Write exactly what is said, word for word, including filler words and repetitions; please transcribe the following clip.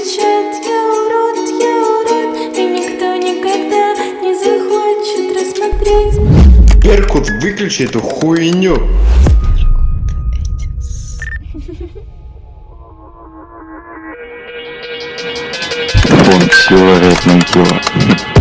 кричат: я урод, я урод, и никто никогда не захочет рассмотреть. Беркут, выключи эту хуйню. Фонд сила ретного тела.